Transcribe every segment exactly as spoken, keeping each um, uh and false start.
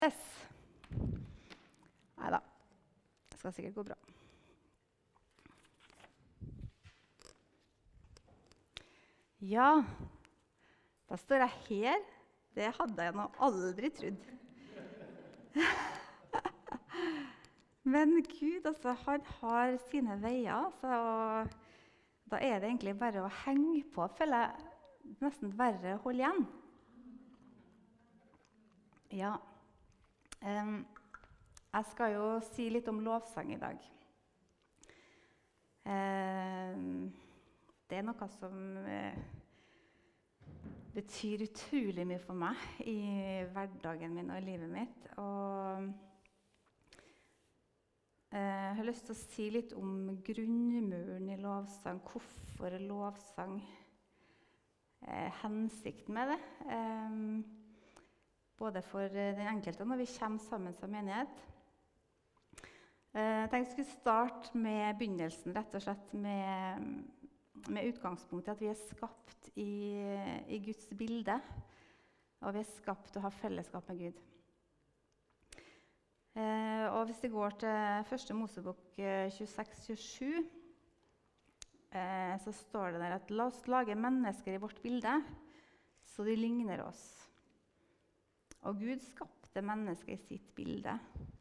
Yes. Neida, det skal sikkert gå bra. Ja, da står jeg her. Det hadde jeg nå aldri trodd. Men Gud, altså, han har sine veier, så da er det egentlig bare å henge på, føler jeg nesten verre å holde igjen. Ja. Um, jeg skal jo si litt om lovsang i dag. Um, det er noe som uh, betyr utrolig mye for meg i hverdagen min og i livet mitt. Og uh, jeg har lyst til å si litt om grunnmuren i lovsang, hvorfor lovsang, uh, hensikten med det. Um, Både for den enkelte når vi kommer sammen som menighet. Jeg tenkte jeg skulle starte med begynnelsen, rett og slett med, med utgangspunktet at vi er skapt i, i Guds bilde, og vi er skapt til å ha fellesskap med Gud. Og hvis vi går til første Mosebok tjueseks tjuesju, så står det der at la oss lage mennesker i vårt bilde, så de ligner oss. Og Gud skapte mennesket i sitt bilde.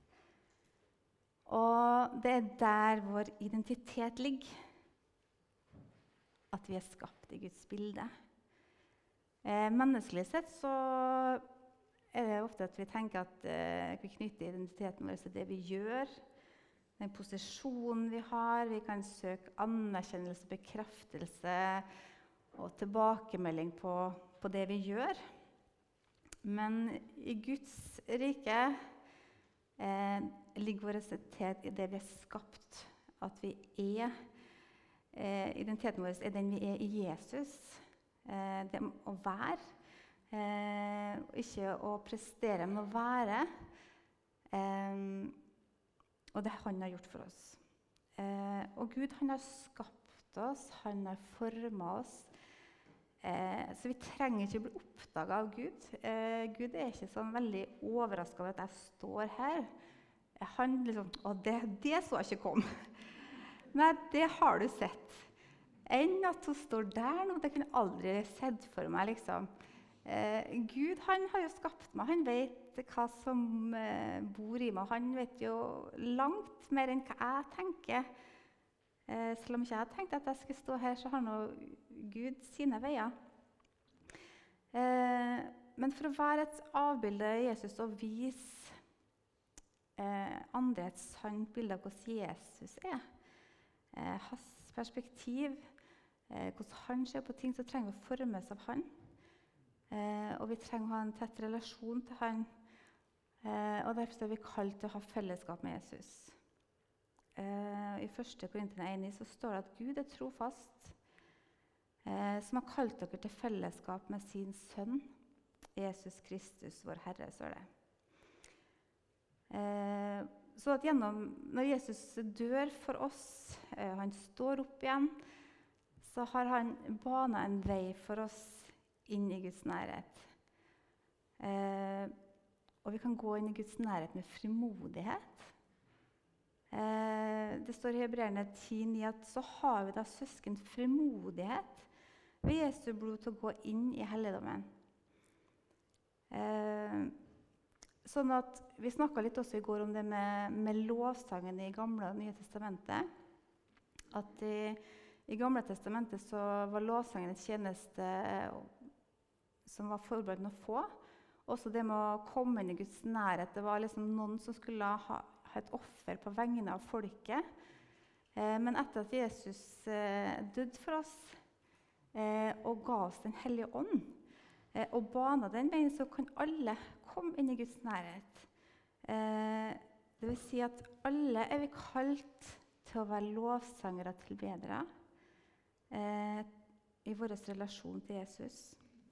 Og det er der vår identitet ligger. At vi er skapt i Guds bilde. Eh, menneskelig sett så er det ofte at vi tenker at eh, vi knytter identiteten vår til det vi gjør, den posisjonen vi har. Vi kan søke anerkjennelse, bekreftelse og tilbakemelding på, på det vi gjør. Men i Guds rike eh, ligger vår identitet i det vi er skapt. At vi er, eh, identiteten vår er den vi er i Jesus. Eh, det å være, eh, ikke å prestere, men å være. Eh, og det han har gjort for oss. Eh, og Gud, han har skapt oss, han har formet oss. Eh, så vi trenger ikke bli oppdaget av Gud. Eh, Gud er ikke sånn veldig overrasket over at jeg står her. Han liksom, å, det, det så jeg ikke kom. Nei, det har du sett. Enn at hun står der nå, det kunne jeg aldri sett for meg, liksom. Eh, Gud, han har jo skapt meg. Han vet hva som eh, bor i meg. Han vet jo langt mer enn hva jeg tenker. Eh, selv om ikke jeg hadde tenkt at jeg skulle stå her, så har nå Gud sine veier. Eh, men for å være et avbilde av Jesus og vise eh, andre et sant bilde av hvordan Jesus er, eh, hans perspektiv, eh, hvordan han ser på ting, så trenger vi å formes av han. Eh, og vi trenger å ha en tett relasjon til han. Eh, og derfor er vi kalt til å ha fellesskap med Jesus. Uh, I første Korinterne én så står det at Gud er trofast, uh, som har kalt dere til fellesskap med sin sønn, Jesus Kristus, vår Herre, står det. Uh, så at gjennom, når Jesus dør for oss, uh, han står opp igjen, så har han banet en vei for oss inn i Guds nærhet. Uh, og vi kan gå inn i Guds nærhet med frimodighet. Eh, det står i Hebreerne ti ni at så har vi da søsken frimodighet ved Jesu blod til å gå inn i helligdommen. Eh, sånn at vi snakket litt også i går om det med, med lovsangen i Gamle og Nye Testamentet. At i, i Gamle Testamentet så var lovsangen et tjeneste som var forberedt å få. Også det med å komme inn i Guds nærhet. Det var liksom noen som skulle ha et offer på vegne av folket. Eh, men etter at Jesus eh, døde for oss eh, og ga oss den hellige ånd, eh, og banet den veien, så kan alle komme inn i Guds nærhet. Eh, det vil si at alle er vi kalt til å være lovsangere og tilbedere eh, i vår relasjon til Jesus.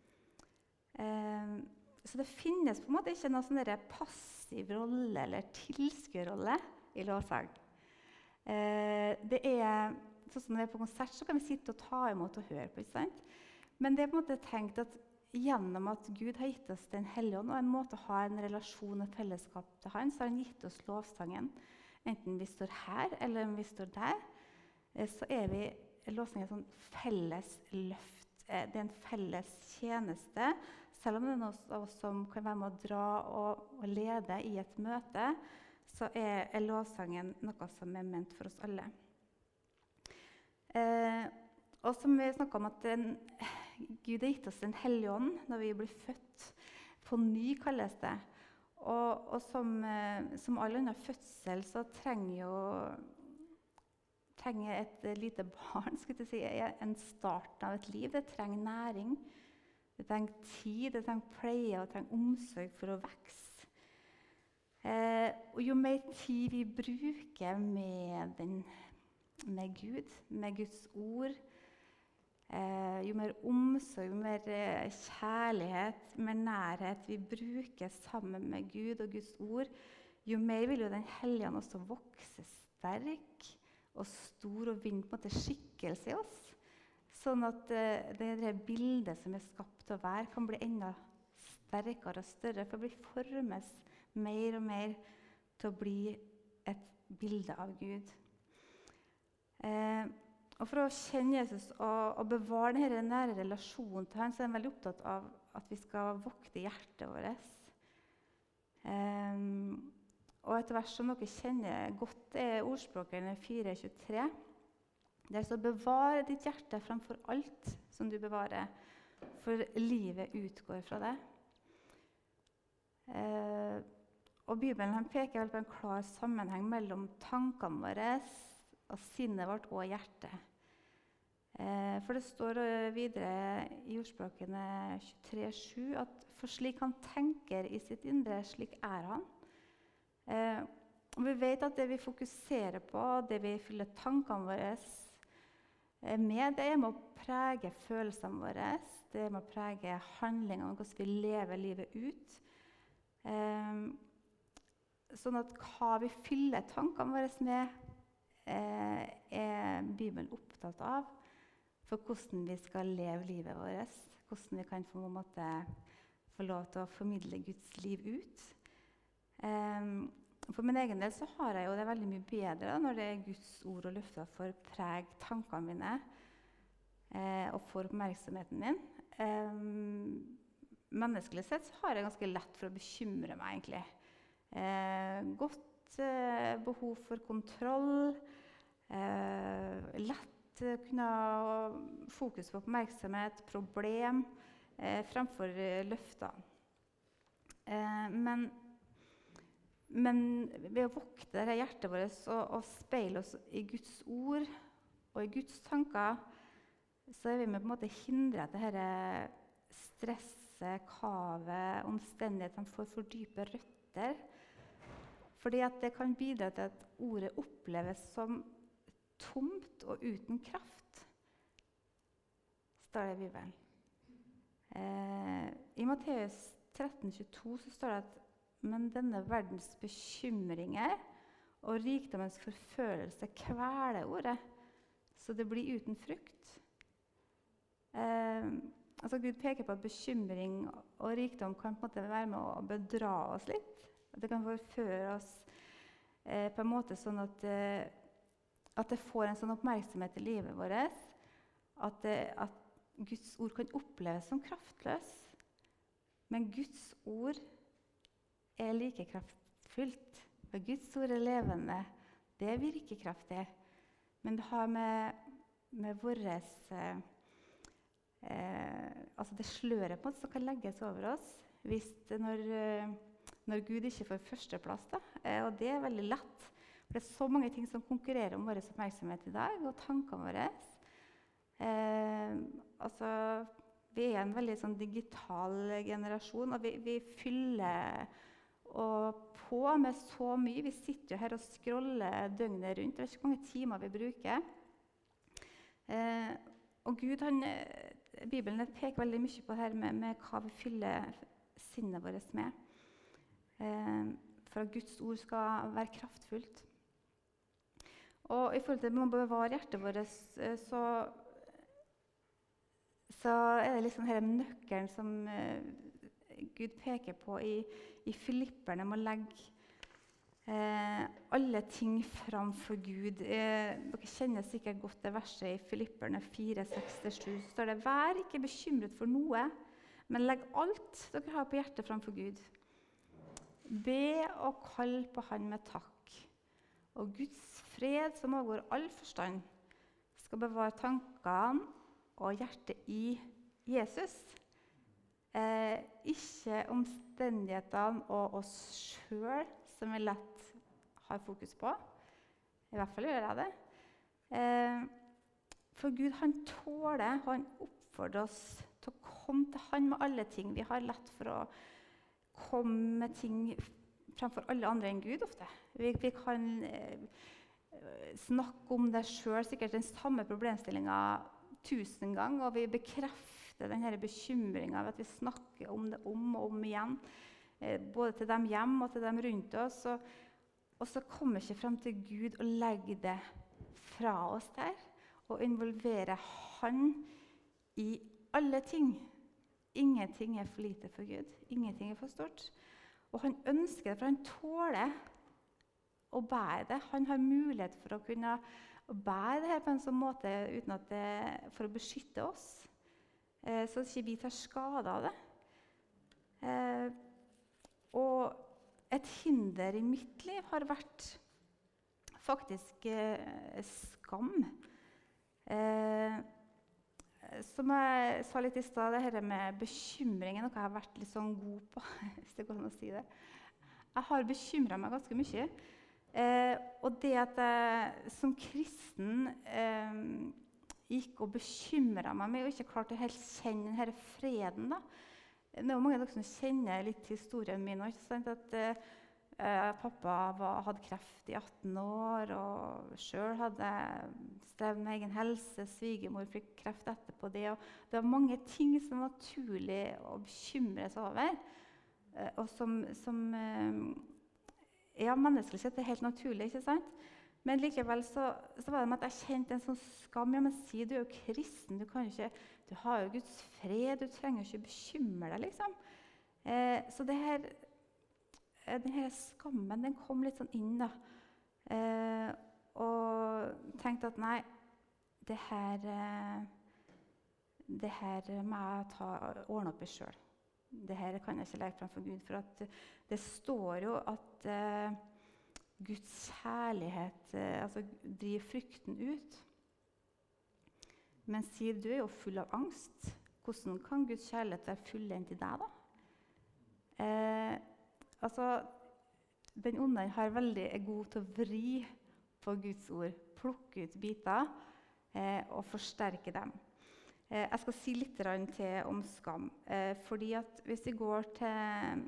Eh, Så det finnes på en måte ikke noen sånn passiv rolle eller tilskuerrolle i lovsang. Eh, det er, sånn som når vi er på konsert, så kan vi sitte og ta imot og høre på. Ikke sant? Men det er på en måte tenkt at gjennom at Gud har gitt oss Den hellige ånd, og en måte å ha en relasjon og fellesskap til Han, så har han gitt oss lovsangen. Enten vi står her, eller om vi står der, eh, så er vi lovsangen et sånn felles løft. Eh, det er en felles tjeneste. Selv om det er noen av oss som kan være med å dra og, og lede i et møte, så er, er lovsangen noe som er ment for oss alle. Eh, og som vi snakket om at den, Gud har gitt oss Den hellige ånd når vi blir født. På ny kalles det. Og, og som, eh, som all annen fødsel så trenger jo trenger et lite barn skulle jeg si, en start av et liv. Det trenger næring, det trenger tid, det trenger pleie og det trenger omsorg for å vokse. Eh, og jo mer tid vi bruker med, den, med Gud, med Guds ord, eh, jo mer omsorg, jo mer eh, kjærlighet, mer nærhet vi bruker sammen med Gud og Guds ord, jo mer vil jo Den hellige ånd også vokse sterk og stor og vinne på en måte skikkelse i oss. Sånn at uh, det, det bildet som er skapt til å være, kan bli enda sterkere og større. For vi formes mer og mer til å bli et bilde av Gud. Eh, og For å kjenne Jesus og, og bevare denne nære relasjonen til ham, så er han veldig opptatt av at vi skal vokte hjertet vårt. Eh, Og et vers som dere kjenner godt, er ordspråkene fire tjuetre. Der så bevar ditt hjerte framfor alt som du bevarer, for livet utgår fra det. Eh, og Bibelen han peker vel på en klar sammenheng mellom tankene våre og sinnet vårt og hjertet. Eh, for det står videre i ordspråkene tjuetre sju at for slik han tenker i sitt indre, slik er han. Eh, og vi vet at det vi fokuserer på, det vi fyller tankene våre eh, med, det er med å prege følelsene våre, det er med å prege handlingene, hvordan vi lever livet ut. Eh, sånn at hva vi fyller tankene våre med, eh, er Bibelen opptatt av for hvordan vi skal leve livet vårt, hvordan vi kan få, en måte, få lov til å formidle Guds liv ut. Um, for min egen del så har jeg jo det veldig mye bedre da, når det er Guds ord og løfter for preg tankene mine eh, og for oppmerksomheten min. Um, menneskelig sett så har jeg ganske lett for å bekymre meg, egentlig. Eh, godt eh, behov for kontroll, eh, lett eh, kunne ha fokus på oppmerksomhet, problem, eh, fremfor eh, løfter. Eh, men Men ved å vokte det hjertet vårt og, og speile oss i Guds ord og i Guds tanker, så er vi med på en måte hindre at dette stresset, kavet, omstendighetene får for dype røtter. Fordi at det kan bidra til at ordet oppleves som tomt og uten kraft, står det i Bibelen. Eh, I Matteus tretten tjueto så står det at men denne verdens bekymringer og rikdommens forfølelse kveler ordet, så det blir uten frukt. Eh, altså Gud peker på at bekymring og rikdom kan på en måte være med å bedra oss litt. Det kan forføre oss eh, på en måte sånn at, eh, at det får en sånn oppmerksomhet i livet vårt, at, det, at Guds ord kan oppleves som kraftløs. Men Guds ord er like kraftfullt. For Guds ord er levende. Det er virkekraftig. Men det har med, med våres eh, eh, altså det sløret på som kan legges over oss hvis det, når, når Gud ikke får førsteplass. Da. Eh, og det er veldig lett. For det er så mange ting som konkurrerer om vår oppmerksomhet i dag, og tankene våre. Eh, altså, vi er en veldig sånn, digital generasjon, og vi, vi fyller og på med så mye. Vi sitter jo her og scroller døgnet rundt. Det er ikke mange timer vi bruker. Eh, og Gud, han, Bibelen peker veldig mye på det her med, med hva vi fyller sinnet vårt med. Eh, for at Guds ord skal være kraftfullt. Og i forhold til å bevare hjertet vårt, så, så er det liksom denne nøkkelen som eh, Gud peker på i, i Filipperne, om å legge eh, alle ting fram for Gud. Eh, dere kjenner sikkert godt det verset i Filipperne fire, seks til sju. Så står det: «Vær ikke bekymret for noe, men legg alt dere har på hjertet fram for Gud. Be og kall på han med takk. Og Guds fred, som overgår all forstand, skal bevare tankene og hjertet i Jesus.» Eh, ikke omstendighetene og oss selv, som vi lett har fokus på. I hvert fall gjør jeg det. Eh, for Gud, han tåler, og han oppfordrer oss til å komme til han med alle ting. Vi har lett for å komme med ting fremfor alle andre enn Gud ofte. Vi, vi kan eh, snakke om det selv, sikkert den samme problemstillingen tusen ganger, og vi bekrefter denne bekymringen ved at vi snakker om det om og om igjen, eh, både til dem hjem og til dem rundt oss, og, og så kommer vi ikke frem til Gud og legger det fra oss der, og involverer han i alle ting. Ingenting er for lite for Gud, ingenting er for stort. Og han ønsker det, for han tåler å bære det. Han har mulighet for å kunne bære det her på en sånn måte uten at det, for å beskytte oss, eh, så ikke vi tar skade av det. Eh, og et hinder i mitt liv har vært faktisk eh, skam. Eh, som jeg sa litt i stad, det her med bekymring er noe jeg har vært litt sånn god på, hvis det går an å si det. Jeg har bekymret meg ganske mye. Eh, og det at jeg som kristen eh, gikk og bekymret meg med og ikke klarte å helt kjenne denne freden. Da. Det er jo mange av dere som kjenner litt historien min. Ikke sant? At eh, pappa var, hadde kreft i atten år, og selv hadde strevd med egen helse. Svigermor fikk kreft etterpå det. Og det var mange ting som var naturlig å bekymre seg over, eh, og som, som eh, ja, menneskelig sett er helt naturlig, ikke sant? Men likevel så, så var det med at jeg kjente en sånn skam. Ja, men si, du er jo kristen, du, kan jo ikke, du har jo Guds fred, du trenger jo ikke bekymre deg, liksom. Eh, så det her, denne skammen, den kom litt sånn inn, da. Eh, og tenkte at nei, det her, eh, det her må jeg ta, ordne opp i selv. Det her kan jeg ikke legge frem for Gud, for at det står jo at eh, Guds kjærlighet eh, altså, driver frykten ut. Men sier du er jo full av angst. Hvordan kan Guds kjærlighet være fullendt i deg, da? Eh, altså, den onde har veldig er god til å vri på Guds ord, plukke ut biter eh, og forsterke dem. Jeg skal si litt til om skam, fordi at hvis vi går til,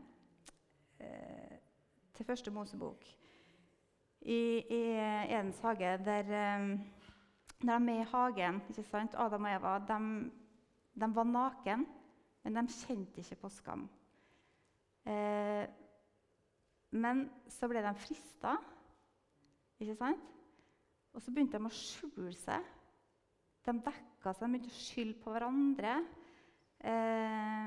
til første Mosebok, i, i Edens hage, der, der de er med i hagen, ikke sant? Adam og Eva, de, de var naken, men de kjente ikke på skam. Men så ble de fristet, ikke sant? Og så begynte de å skjule seg. De dekket seg, de begynte å skylde på hverandre. Eh,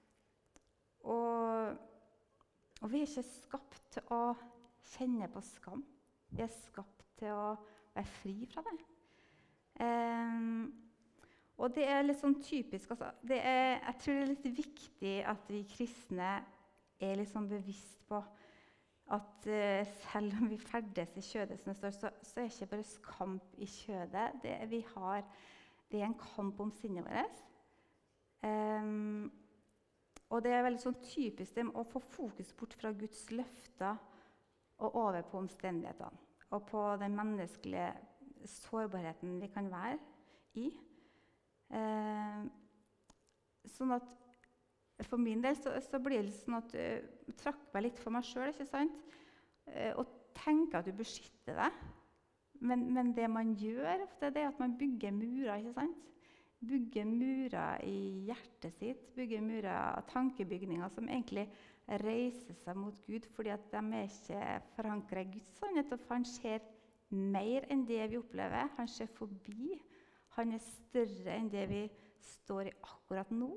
og, og vi er ikke skapt til å kjenne på skam. Vi er skapt til å være fri fra det. Eh, og det er litt sånn typisk. Altså, det er, jeg tror det er litt viktig at vi kristne er litt sånn bevisst på at uh, selv om vi ferdes i kjødet, som det står, så, så er det ikke bare kamp i kjødet. Det, vi har, det er en kamp om sinnet vårt. Um, og det er veldig sånn typisk det å få fokus bort fra Guds løfter og over på omstendighetene. Og på den menneskelige sårbarheten vi kan være i. Um, sånn at for min del så, så blir det sånn at jeg uh, trakk meg litt for meg selv, ikke sant? Uh, og tenker at du beskytter deg. Men, men det man gjør ofte, det er at man bygger murer, ikke sant? Bygger murer i hjertet sitt, bygger murer av tankebygninger som egentlig reiser seg mot Gud, fordi at de er ikke forankret i Guds sannhet, og han ser mer enn det vi opplever. Han ser forbi. Han er større enn det vi står i akkurat nå.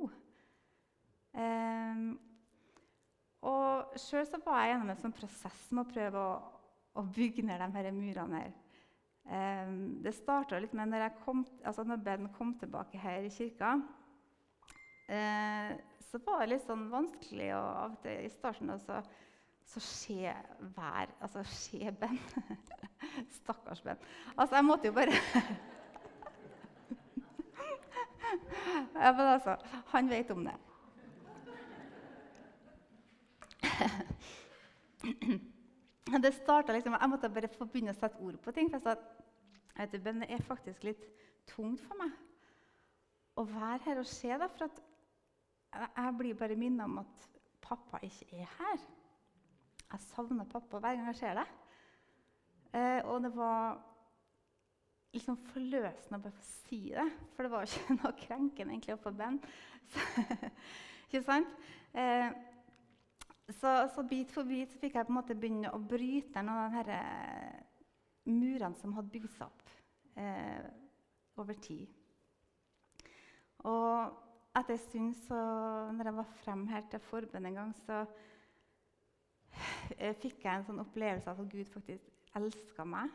Um, og selv så var jeg gjennom en sånn prosess med å prøve å, å bygge ned de her murene her. Um, det startet litt med når, jeg kom, altså når Ben kom tilbake her i kirka, uh, så var det litt sånn vanskelig og av og til i starten også, så skje hver, altså skje Ben. Stakkars Ben. Altså, jeg måtte jo bare... ja, men altså, han vet om det. Det startet liksom, jeg måtte bare få begynne å sette ord på ting, for jeg sa at, vet du, Ben, det er faktisk litt tungt for meg å være her og se det, for at jeg blir bare minnet om at pappa ikke er her. Jeg savner pappa hver gang jeg ser det. Eh, og det var liksom forløsende å bare få si det, for det var ikke noe krenkende egentlig å få Ben. Så, ikke sant? Eh, så, så bit for bit så fikk jeg på en måte begynne å bryte noen av de her murene som hadde bygd seg opp eh, over tid. Og etter en stund, så, når jeg var frem her til forbønn en gang, så fikk jeg en sånn opplevelse av at Gud faktisk elsket meg.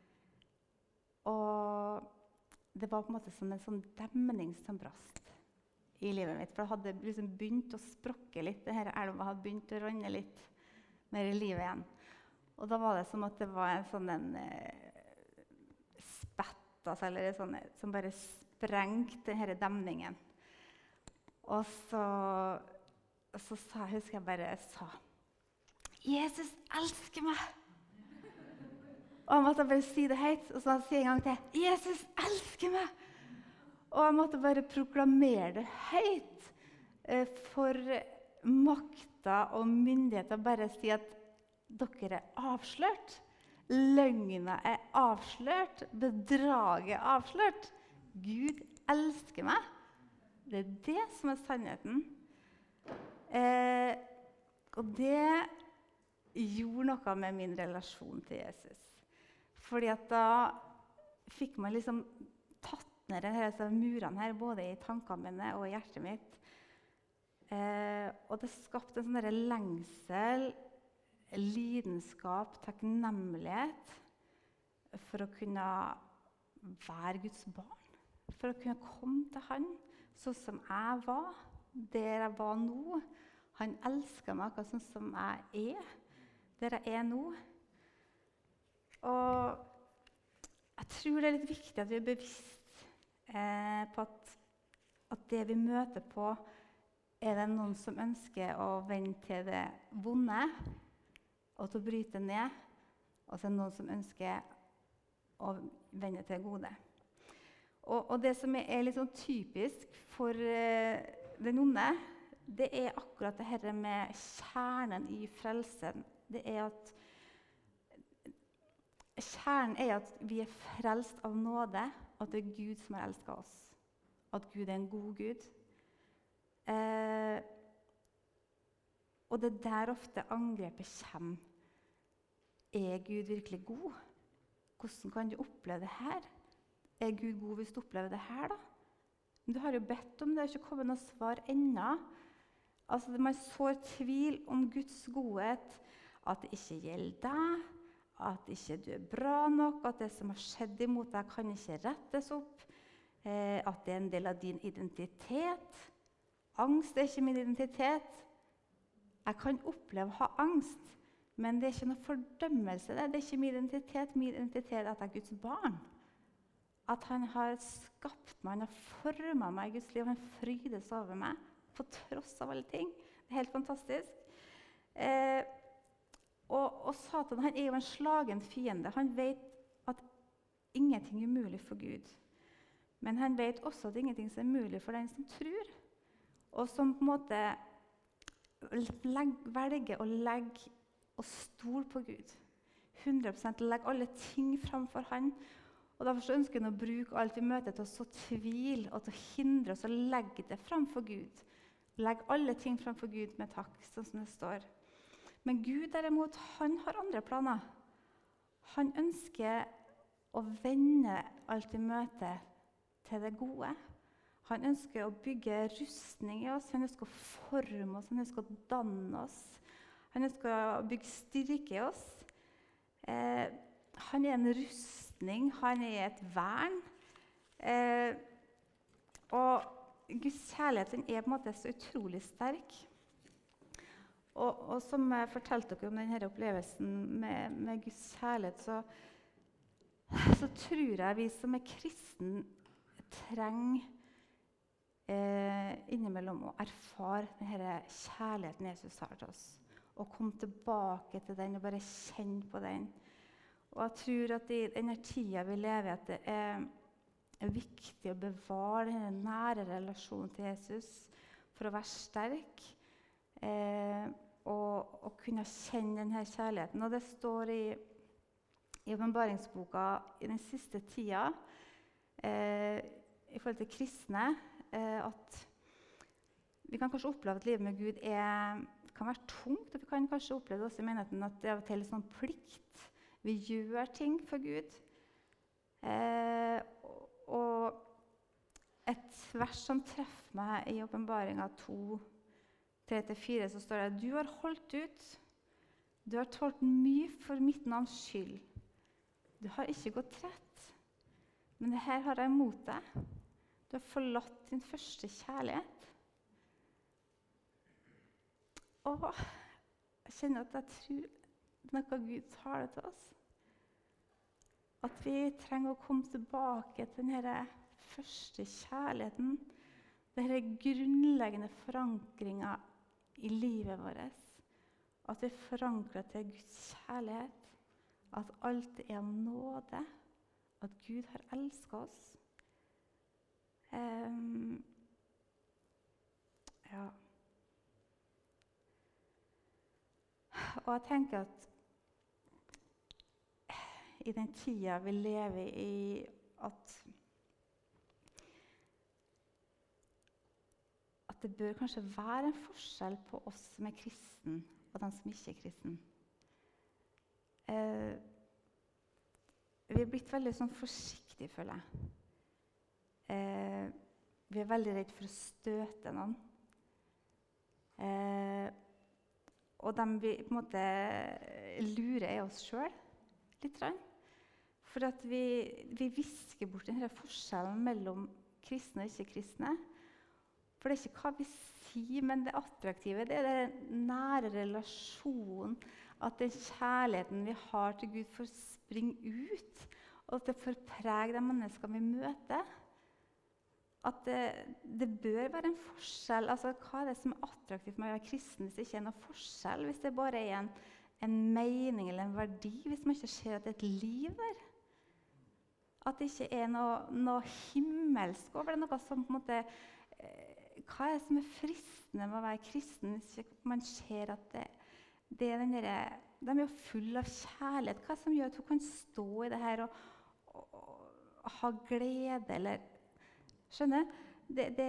Og det var på en måte som en sånn demning som brast i livet mitt. For det hadde liksom begynt å sprokke litt. Denne elva hadde begynt å rønne litt mer i livet igjen. Og da var det som at det var en sånn en eh, spett, altså, eller sånn, som bare sprengte denne demningen. Og så, så sa, husker jeg bare sa, Jesus elsker meg! Og jeg måtte bare si det høyt, og så sier jeg en gang til, Jesus elsker meg! Og jeg måtte bare proklamere det høyt eh, for makta og myndigheter, bare si at dere er avslørt. Løgna er avslørt. Bedraget er avslørt. Gud elsker meg. Det er det som er sannheten. Eh, og det gjorde noe med min relasjon til Jesus. Fordi at da fikk man liksom tatt ned disse murene her, både i tankene mine og i hjertet mitt. Eh, og det skapte en sånn der lengsel, lidenskap, takknemlighet for å kunne være Guds barn. For å kunne komme til han sånn som jeg var, der jeg var nå. Han elsker meg akkurat sånn som jeg er, der jeg er nå. Og jeg tror det er litt viktig at vi er bevisst eh, på at, at det vi møter på, er det noen som ønsker å vende til det vonde, og til å bryte ned, og så er det noen som ønsker å vende til det gode. Og, og det som er litt sånn typisk for eh, den onde, det er akkurat det her med kjernen i frelsen. Det er at Kjernen er at vi er frelst av nåde, at det er Gud som har elsket oss. At Gud er en god Gud. Eh, og det er der ofte angrepet kommer. Er Gud virkelig god? Hvordan kan du oppleve det her? Er Gud god hvis du opplever det her, da? Men du har jo bedt om det, det har ikke kommet noe svar ennå. Altså, man sår tvil om Guds godhet, at det ikke gjelder deg, at ikke du er bra nok, at det som har skjedd imot deg kan ikke rettes opp, eh, at det er en del av din identitet. Angst er ikke min identitet. Jeg kan oppleve å ha angst, men det er ikke noe fordømmelse. Det er ikke min identitet. Min identitet er at jeg er Guds barn. At han har skapt meg, han har formet meg i Guds liv, han frydes over meg, på tross av alle ting. Det er helt fantastisk. Eh, Og, og Satan, han er jo en slagen fiende. Han vet at ingenting er umulig for Gud. Men han vet også at ingenting er umulig for den som tror. Og som på en måte legg, velger å legge og stole på Gud. hundre prosent legge alle ting framfor han. Og derfor så ønsker han å bruke alt vi møter til å så tvil og til å hindre oss å legge det framfor Gud. Legge alle ting framfor Gud med takk, sånn som det står. Men Gud derimot, han har andre planer. Han ønsker å vende alt i møte til det gode. Han ønsker å bygge rustning i oss, han ønsker å forme oss, han ønsker å danne oss. Han ønsker å bygge styrke i oss. Eh, han er en rustning, han er et vern. Eh, og Guds kjærlighet den er på en måte så utrolig sterk. Og, og som jeg fortalte dere om denne opplevelsen med, med Guds kjærlighet, så, så tror jeg vi som er kristen trenger eh, innimellom å erfare denne kjærligheten Jesus har til oss. Og komme tilbake til den og bare kjenne på den. Og jeg tror at i denne tida vi lever i, at det er, er viktig å bevare denne nære relasjonen til Jesus for å være sterk. Eh, og, og kunne kjenne denne kjærligheten. Og det står i, i åpenbaringsboka i den siste tida eh, i forhold til kristne eh, at vi kan kanskje oppleve at livet med Gud er, kan være tungt. Og vi kan kanskje oppleve det også i menigheten at det er av og til sånn plikt. Vi gjør ting for Gud. Eh, og, og et vers som treffer meg i åpenbaringa to tre til fire, så står det: Du har holdt ut, du har tålt mye for mitt navns skyld. Du har ikke gått trett, men det her har jeg imot deg. Du har forlatt din første kjærlighet. Og jeg kjenner at jeg tror noe Gud taler til oss. At vi trenger å komme tilbake til denne første kjærligheten. Denne grunnleggende forankringa i livet vårt. At vi forankrer til Guds kjærlighet. At alt er av nåde. At Gud har elsket oss. Um, ja. Og jeg tenker at i den tida vi lever i, at, at det bør kanskje være en forskjell på oss som er kristen, og de som ikke er kristen. Eh, vi er blitt veldig sånn forsiktige, føler jeg. Eh, vi er veldig redd for å støte noen. Eh, og de vi på en måte lurer er oss selv litt. For at vi, vi visker bort denne forskjellen mellom kristne og ikke-kristne. For det er ikke hva vi sier, men det attraktive, det er den nære relasjonen, at den kjærligheten vi har til Gud får springe ut, og at det får prege de menneskene vi møter. At det, det bør være en forskjell. Altså, hva er det som er attraktivt med å være kristen hvis det ikke er noen forskjell? Hvis det bare er en, en mening eller en verdi, hvis man ikke ser at det er et liv der? At det ikke er noe, noe himmelsk over det, noe som på en måte eh, hva er det som er fristende med å være kristen hvis ikke man ser at det, det er den der, de er jo full av kjærlighet? Hva som gjør at hun kan stå i det her og, og, og ha glede, eller skjønner? Det, det,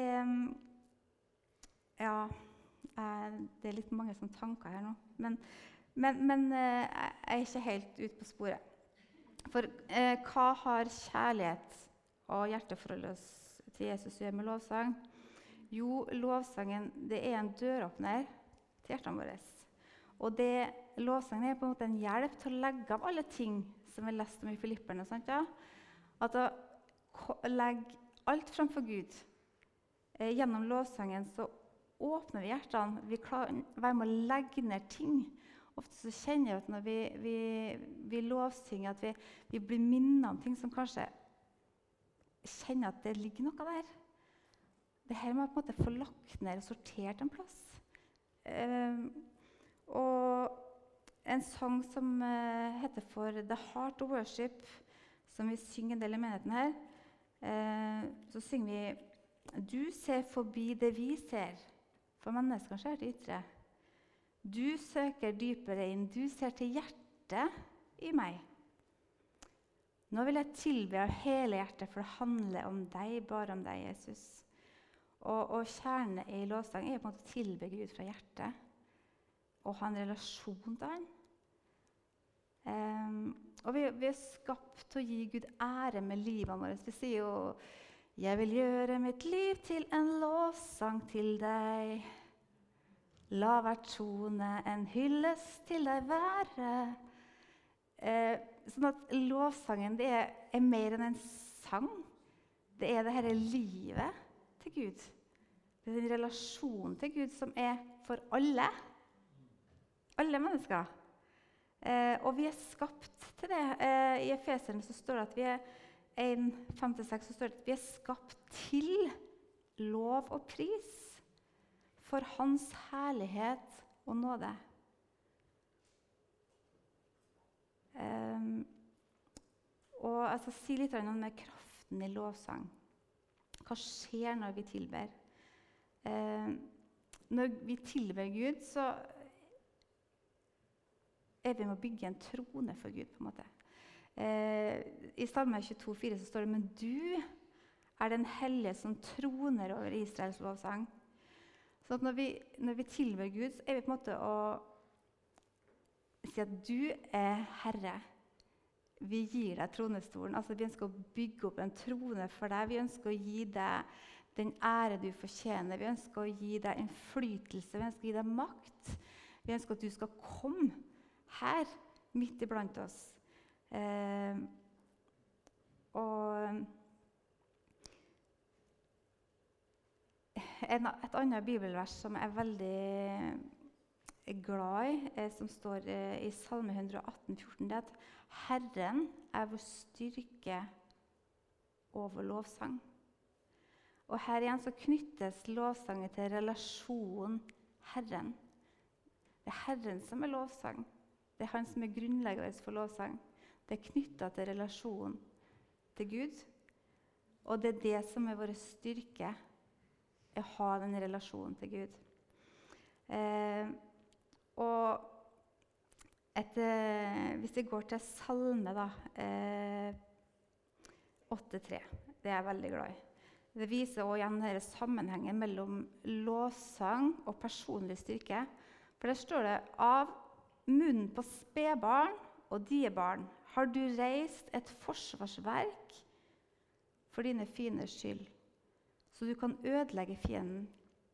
ja, det er litt mange sånne tanker her nå. Men, men, men jeg er ikke helt ute på sporet. For eh, hva har kjærlighet og hjerteforholdet til Jesus å gjøre med lovsang? Jo, lovsangen det er en døråpner til hjertene våre. Og det, lovsangen er på en måte en hjelp til å legge av alle ting som vi leste om i Filipperne. Sant, ja? At å legge alt framfor Gud. Eh, gjennom lovsangen så åpner vi hjertene. Vi klarer å være med å legge ned ting. Ofte så kjenner jeg at når vi, vi, vi lovsynger, at vi, vi blir minnet om ting som kanskje kjenner at det ligger noe der. Det her må jeg på en måte få lagt ned og sortert en plass. Eh, og en sang som eh, heter for The Heart of Worship, som vi synger en del i menigheten her, eh, så synger vi «Du ser forbi det vi ser, for mennesker ser til ytre. Du søker dypere inn, du ser til hjertet i meg. Nå vil jeg tilbe av hele hjertet, for det handler om deg, bare om deg, Jesus.» Og, og kjernen i lovsang er på en måte å tilbe Gud fra hjertet, og ha en relasjon til han. Um, og vi, vi er skapt til å gi Gud ære med livet vårt. Vi sier jo Jeg vil gjøre mitt liv til en lovsang til deg. La hver tone en hyllest til deg være. Eh, sånn at lovsangen det er, er mer enn en sang. Det er det her livet til Gud. Det er den relasjonen til Gud som er for alle. Alle mennesker. Eh, og vi er skapt til det. Eh, I Efeserne så står det at vi er en fem til seks så står det at vi er skapt til lov og pris for hans herlighet og nåde. Um, og jeg skal si litt om kraften i lovsang. Hva skjer når vi tilber? Um, når vi tilber Gud, så er vi med å bygge en trone for Gud, på en måte. Eh, I Salme tjueto fire så står det «Men du er den hellige som troner over Israels lovsang». Så at når vi, når vi tilber Gud, så er vi på en måte å si at du er Herre. Vi gir deg tronestolen. Altså, vi ønsker å bygge opp en trone for deg. Vi ønsker å gi deg den ære du fortjener. Vi ønsker å gi deg innflytelse. Vi ønsker å gi deg makt. Vi ønsker at du skal komme her, midt iblant oss. Eh, og en, et annet bibelvers som jeg er veldig glad i, eh, som står eh, i Salme one eighteen fourteen, det er at Herren er vår styrke over lovsang. Og her igjen så knyttes lovsangen til relasjonen Herren. Det er Herren som er lovsang. Det er han som er grunnleggende for lovsang. Det er knyttet til relasjonen til Gud. Og det er det som er vår styrke, å ha den relasjonen til Gud. Eh, og et, eh, hvis vi går til Salme, da, eh, åtte tre, det er jeg veldig glad i. Det viser også igjen denne sammenhengen mellom lovsang og personlig styrke. For der står det, av munnen på spedbarn og diebarn har du reist et forsvarsverk for dine fienders skyld, så du kan ødelegge fienden.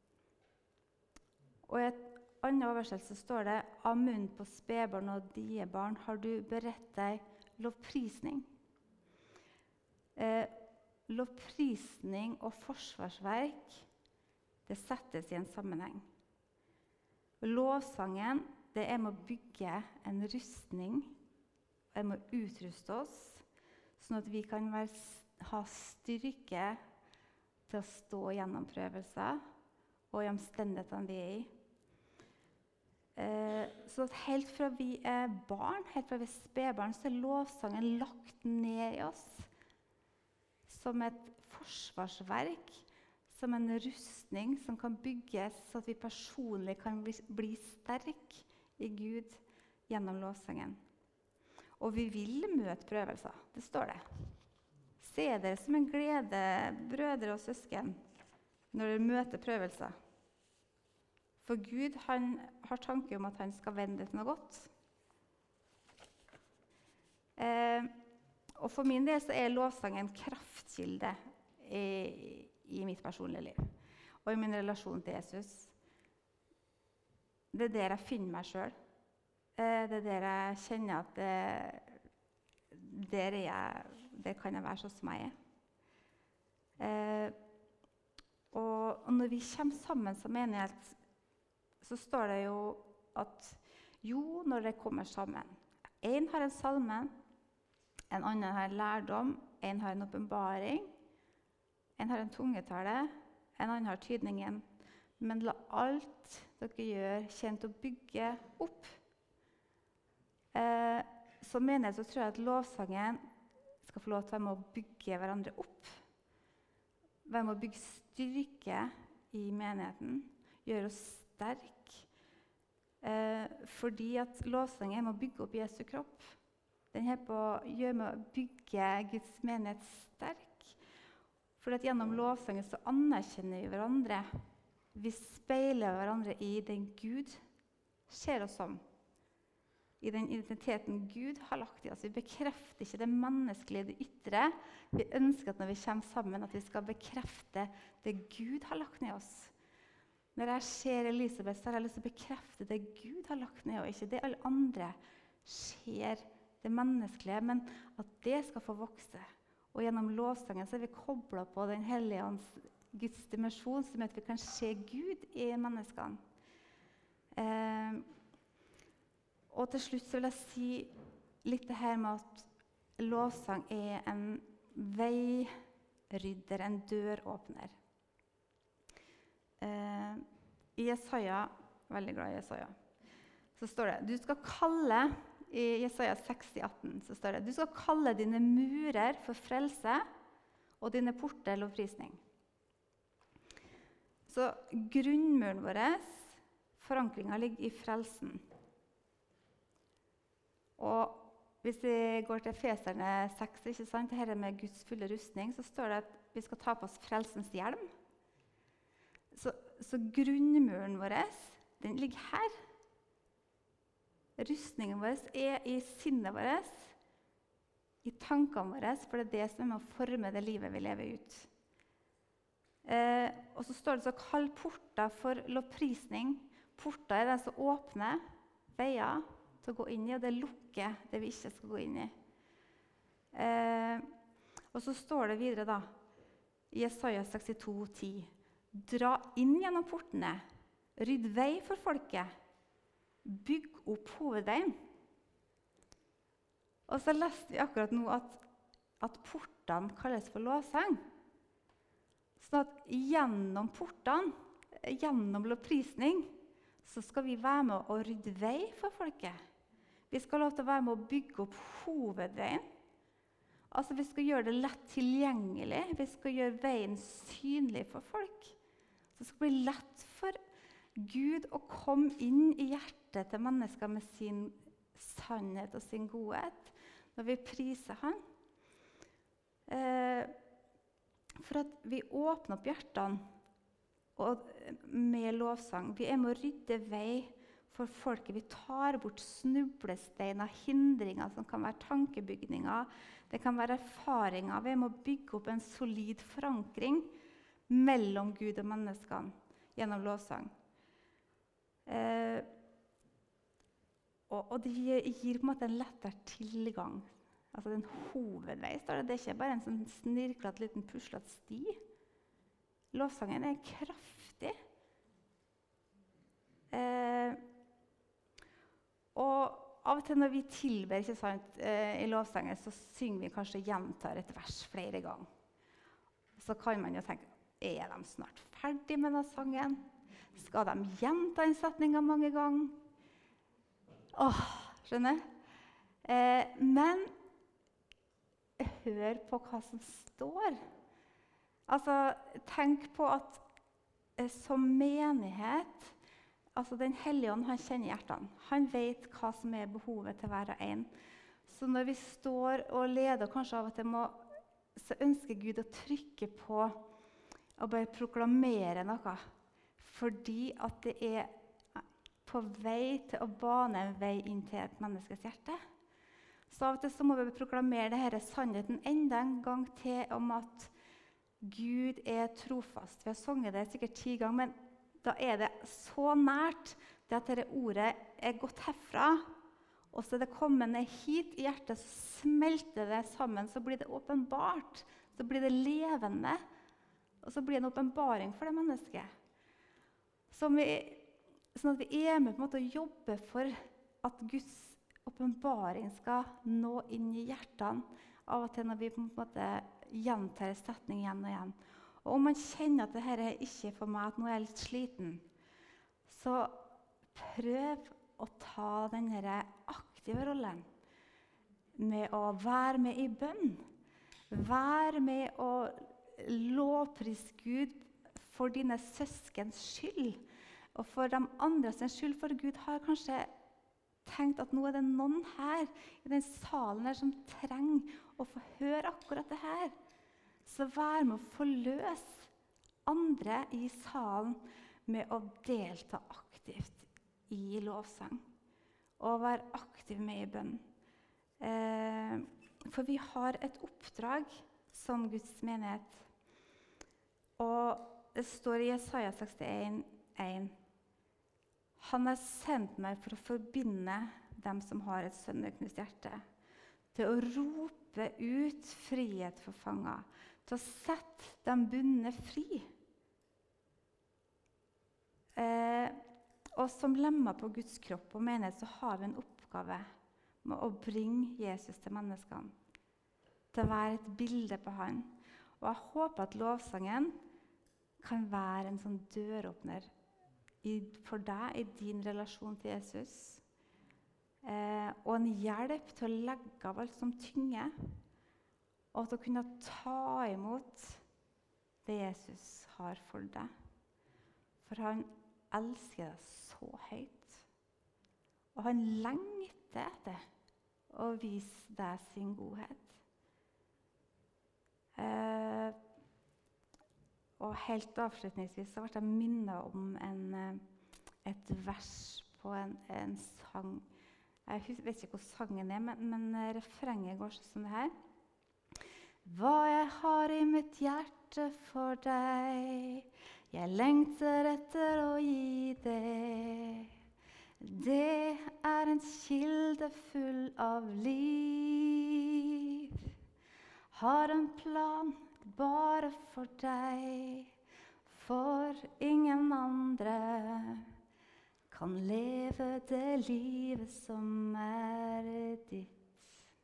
Og i et annet oversettelse står det, av munnen på spedbarn og diebarn har du beredt deg lovprisning. Eh, lovprisning og forsvarsverk, det settes i en sammenheng. Lovsangen, det er med å bygge en rustning, det er med å utruste oss, sånn at vi kan være, ha styrke til å stå gjennom prøvelser og i omstendighetene vi er i. Eh, så at helt fra vi er barn, helt fra vi er spedbarn, så er lovsangen lagt ned i oss som et forsvarsverk, som en rustning som kan bygges så at vi personlig kan bli, bli sterk i Gud gjennom lovsangen. Og vi vil møte prøvelser, det står det. Se dere som en glede, brødre og søsken, når dere møter prøvelser. For Gud han har tanke om at han skal vende det til noe godt. Eh, og for min del så er lovsang en kraftkilde i, i mitt personlige liv. Og i min relasjon til Jesus. Det er der jeg finner meg selv. Eh, det er der jeg kjenner at det, der, er jeg, der kan jeg være sånn som jeg er. Eh, og, og når vi kommer sammen som menighet, så står det jo at jo, når det kommer sammen. En har en salme, en annen har en lærdom, en har en åpenbaring, en har en tungetale, en annen har tydningen. Men la alt dere gjør kjent å bygge opp. Eh, som menighet så tror jeg at lovsangen skal få lov til å være med å bygge hverandre opp. Være med å bygge styrke i menigheten, gjøre oss sterk. Eh, fordi at lovsangen må bygge opp Jesu kropp. Den er på å gjøre med å bygge Guds menighet sterk. For at gjennom lovsangen så anerkjenner vi hverandre. Vi speiler hverandre i den Gud ser oss som. i den identiteten Gud har lagt i oss. Vi bekrefter ikke det menneskelige, det ytre. Vi ønsker at når vi kommer sammen, at vi skal bekrefte det Gud har lagt ned i oss. Når jeg ser Elisabeth, så har jeg lyst til å bekrefte det Gud har lagt ned, og ikke det alle andre ser, det menneskelige, men at det skal få vokse. Og gjennom lovsangen så er vi koblet på den hellige ånds Guds dimensjon, som gjør at vi kan se Gud i menneskene. Eh, og til slutt så vil jeg si litt det her med at lovsang er en veirydder, en døråpner. Eh, I Jesaja, veldig glad i Jesaja, så står det, du skal kalle, i Jesaja seksti atten, så står det, du skal kalle dine murer for frelse, og dine porter lovprisning. Så grunnmuren vår, forankringen ligger i frelsen. Og hvis vi går til Efeserne seks, ikke sant, det her med Guds fulle rustning, så står det at vi skal ta på oss frelsens hjelm. Så, så grunnmuren vår, den ligger her. Rustningen vår er i sinnet vårt, i tankene våre, for det er det som er med å forme det livet vi lever ut. Eh, og så står det så, kall porter for lovprisning. Porter er det som åpner veier til å gå inn i, og det lukker det vi ikke skal gå inn i. Eh, og så står det videre da, i Jesaja sekstito ti, dra inn gjennom portene, rydd vei for folket, bygg opp hovedveien. Og så leste vi akkurat nå at, at portene kalles for lovsang. Sånn at gjennom portene, gjennom lovprisning, så skal vi være med å rydde vei for folket. Vi skal lov til å være med å bygge opp hovedveien. Altså vi skal gjøre det lett tilgjengelig. Vi skal gjøre veien synlig for folk. Så det skal bli lett for Gud å komme inn i hjertet til mennesker med sin sannhet og sin godhet, når vi priser han. Eh, for at vi åpner opp hjertene og med lovsang. Vi er med å rydde vei for folket. Vi tar bort snublesteiner, hindringer som kan være tankebygninger. Det kan være erfaringer. Vi er med å bygge opp en solid forankring mellom Gud og menneskene gjennom lovsang. Eh, og, og det gir, gir på en måte en lettere tilgang. Altså en hovedvei, står det. Det er ikke bare en sånn snirklet, liten puslet sti. Lovsangen er kraftig. Eh, og av og til når vi tilber, ikke sant, eh, i lovsangen, så synger vi kanskje gjentar et vers flere ganger. Så kan man jo tenke, er de snart ferdig med denne sangen? Skal de gjenta en setning mange ganger? Åh, skjønner? Eh, men hør på hva som står. Altså, tenk på at eh, som menighet, altså den hellige ånd, han kjenner hjertene. Han vet hva som er behovet til hver og en. Så når vi står og leder, og kanskje av og til må, så ønsker Gud å trykke på og bare proklamere noe. Fordi at det er på vei til å bane en vei inn til et menneskes hjerte. Så av og til så må vi proklamere denne sannheten enda en gang til om at Gud er trofast. Vi har sunget det sikkert ti ganger, men da er det så nært det at dette ordet er gått herfra, og så er det kommet ned hit i hjertet, så smelter det sammen, så blir det åpenbart, så blir det levende, og så blir det en åpenbaring for det mennesket. Som vi, sånn at vi er med på en måte å jobbe for at Guds åpenbaring skal nå inn i hjertene av og til når vi på en måte gjentar setning igjen og igjen. Og om man kjenner at dette er ikke for meg, at nå er jeg litt sliten, så prøv å ta denne aktive rollen med å være med i bønn. Være med å lovprise Gud for dine søskens skyld, og for de andres skyld, for Gud har kanskje tenkt at nå er det noen her i den salen her som trenger å få høre akkurat det her. Så vær med å forløse andre i salen med å delta aktivt i lovsang. og være aktiv med i bønn. Eh, for vi har et oppdrag som Guds menighet. Og det står i Jesaja sekstien en. Han har sendt meg for å forbinde dem som har et sønderknust hjerte, til å rope ut frihet for fanger, til å sette dem bundne fri. Eh, og som lemmer på Guds kropp og menighet, så har vi en oppgave med å bringe Jesus til menneskene, til å være et bilde på han. Og jeg håper at lovsangen kan være en sånn døråpner i, for deg i din relasjon til Jesus, eh, og en hjelp til å legge av alt som tynger, og til å kunne ta imot det Jesus har for deg. For han elsker deg så høyt, og han lengter etter å vise deg sin godhet. Eh, og helt avslutningsvis så ble jeg minnet om en, et vers på en, en sang. Jeg hus- vet ikke hvor sangen er, men, men refrenget går sånn som det her. Hva jeg har i mitt hjerte for deg, jeg lengter etter å gi det. Det er en kilde full av liv. Har en plan bare for deg, for ingen andre kan leve det livet som er ditt.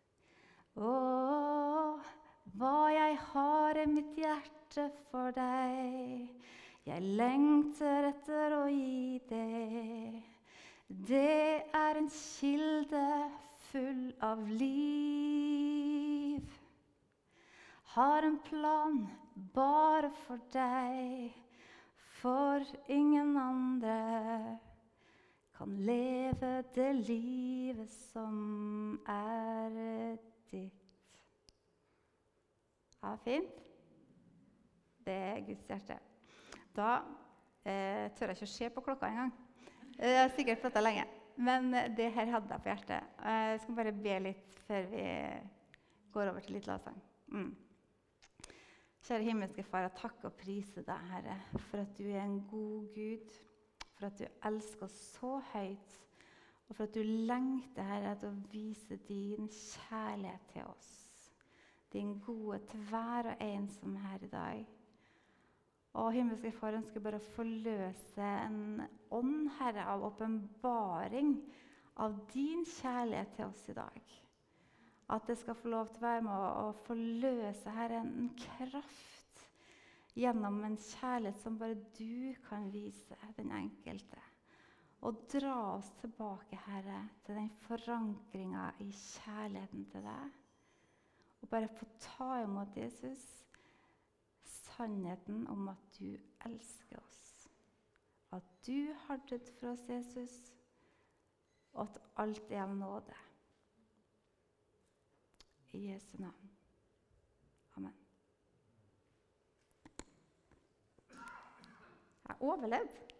Åh, hva jeg har i mitt hjerte for deg, jeg lengter etter å gi det. Det er en kilde full av liv. Har en plan bare for deg, for ingen andre kan leve det livet som er ditt. Ja, fint. Det er Guds hjerte. Da eh, tør jeg ikke å se på klokka engang. Jeg har sikkert pratet lenge, men det her hadde jeg på hjertet. Jeg skal bare be litt før vi går over til litt lovsang. Mm. Kjære himmelske Far, jeg takker og priser deg, Herre, for at du er en god Gud, for at du elsker oss så høyt, og for at du lengter, Herre, til å vise din kjærlighet til oss. Din gode til hver og en som er her i dag. Og himmelske Far ønsker bare å forløse en ånd, Herre, av åpenbaring av din kjærlighet til oss i dag. At det skal få lov til å være med å, å forløse, Herre, en kraft gjennom en kjærlighet som bare du kan vise den enkelte. Og dra oss tilbake, Herre, til den forankringen i kjærligheten til deg. Og bare få ta imot Jesus, sannheten om at du elsker oss, at du har dødd for oss, Jesus, og at alt er av nåde. I Jesu navn. Amen. Jeg overlevde.